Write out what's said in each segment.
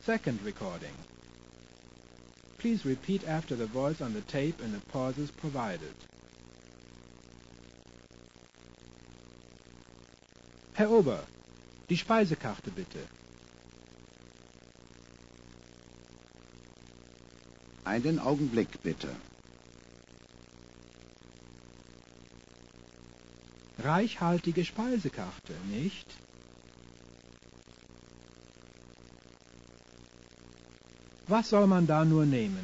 second recording. Please repeat after the voice on the tape in the pauses provided. Herr Ober, die Speisekarte bitte. Einen Augenblick bitte. Reichhaltige Speisekarte, nicht? Was soll man da nur nehmen?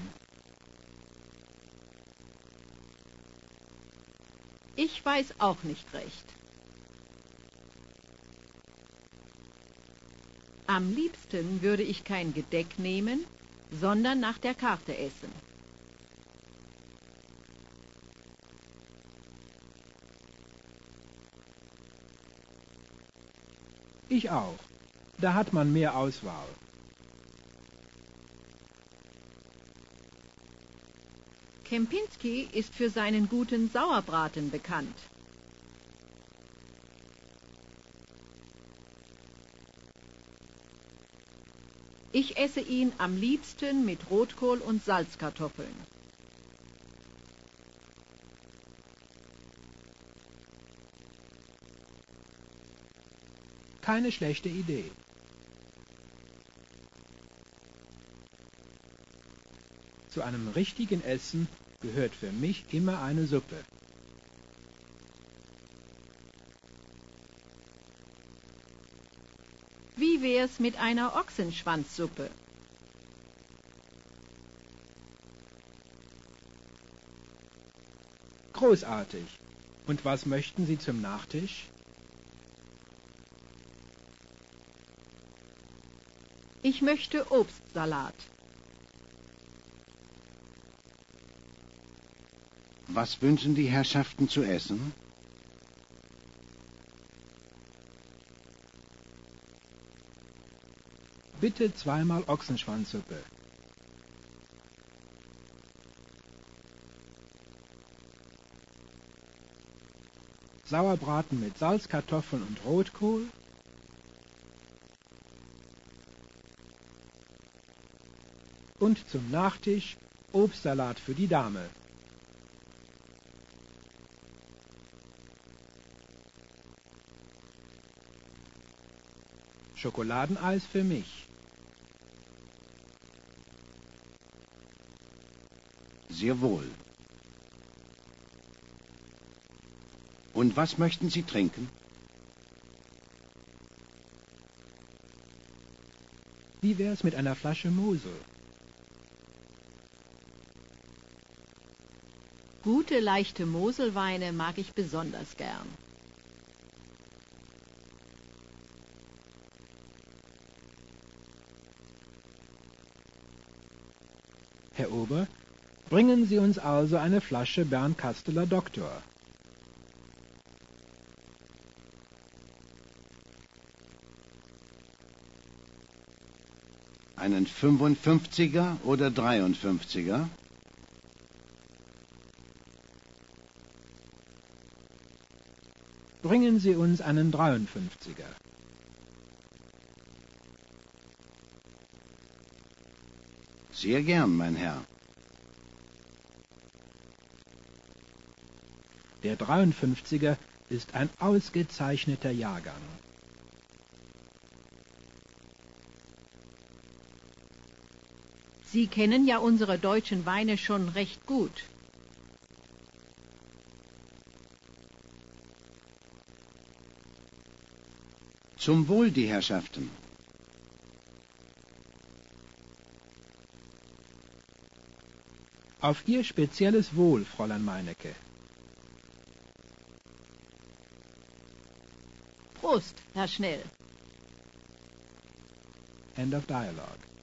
Ich weiß auch nicht recht. Am liebsten würde ich kein Gedeck nehmen, sondern nach der Karte essen. Ich auch. Da hat man mehr Auswahl. Kempinski ist für seinen guten Sauerbraten bekannt. Ich esse ihn am liebsten mit Rotkohl und Salzkartoffeln. Keine schlechte Idee. Zu einem richtigen Essen gehört für mich immer eine Suppe. Wie wär's mit einer Ochsenschwanzsuppe? Großartig. Und was möchten Sie zum Nachtisch? Ich möchte Obstsalat. Was wünschen die Herrschaften zu essen? Bitte zweimal Ochsenschwanzsuppe. Sauerbraten mit Salzkartoffeln und Rotkohl. Und zum Nachtisch Obstsalat für die Dame. Schokoladeneis für mich. Sehr wohl. Und was möchten Sie trinken? Wie wär's mit einer Flasche Mosel? Gute, leichte Moselweine mag ich besonders gern. Herr Ober, bringen Sie uns also eine Flasche Bernkasteler Doktor. Einen 55er oder 53er? Bringen Sie uns einen 53er. Sehr gern, mein Herr. Der 53er ist ein ausgezeichneter Jahrgang. Sie kennen ja unsere deutschen Weine schon recht gut. Zum Wohl, die Herrschaften. Auf Ihr spezielles Wohl, Fräulein Meinecke. Prost, Herr Schnell. End of dialogue.